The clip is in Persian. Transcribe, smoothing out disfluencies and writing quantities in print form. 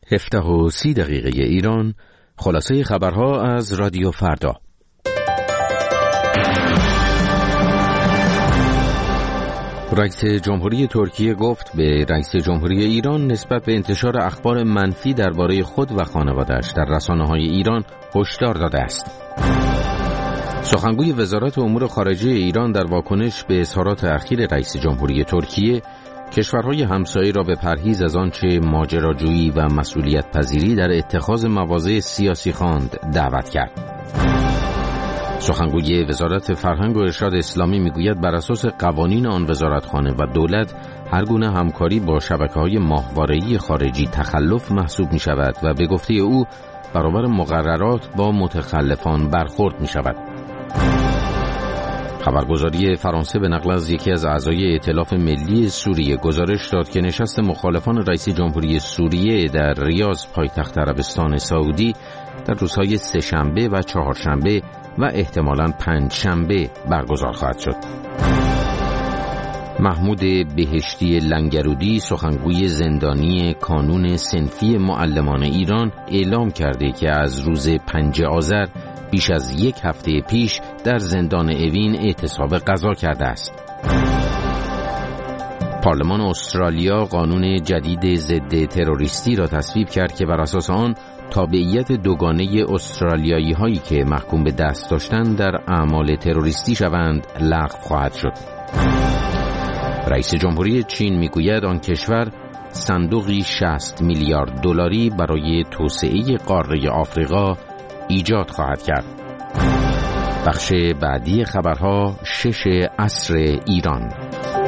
17:30 ایران. خلاصه خبرها از رادیو فردا. رئیس جمهوری ترکیه گفت به رئیس جمهوری ایران نسبت به انتشار اخبار منفی درباره خود و خانواده‌اش در رسانه‌های ایران هشدار داده است. سخنگوی وزارت امور خارجه ایران در واکنش به اظهارات اخیر رئیس جمهوری ترکیه کشورهای همسایه را به پرهیز از آنچه ماجراجویی و مسئولیت پذیری در اتخاذ مواضع سیاسی خواند دعوت کرد. سخنگوی وزارت فرهنگ و ارشاد اسلامی میگوید بر اساس قوانین آن وزارتخانه و دولت هر گونه همکاری با شبکه‌های ماهواره‌ای خارجی تخلف محسوب می‌شود و به گفته او برابر مقررات با متخلفان برخورد می‌شود. خبرگزاری فرانسه به نقل از یکی از اعضای ائتلاف ملی سوریه گزارش داد که نشست مخالفان رئیس جمهوری سوریه در ریاض پایتخت عربستان سعودی در روزهای سه‌شنبه و چهارشنبه و احتمالاً پنجشنبه برگزار خواهد شد. محمود بهشتی لنگرودی سخنگوی زندانی کانون صنفی معلمان ایران اعلام کرده که از روز 5 آذر بیش از یک هفته پیش در زندان اوین اعتصاب غذا کرده است. پارلمان استرالیا قانون جدید ضد تروریستی را تصویب کرد که بر اساس آن تابعیت دوگانه استرالیایی هایی که محکوم به دست داشتن در اعمال تروریستی شوند لغو خواهد شد. رئیس جمهوری چین میگوید آن کشور صندوقی 60 میلیارد دلاری برای توسعه قاره آفریقا ایجاد خواهد کرد. بخش بعدی خبرها 6 عصر ایران.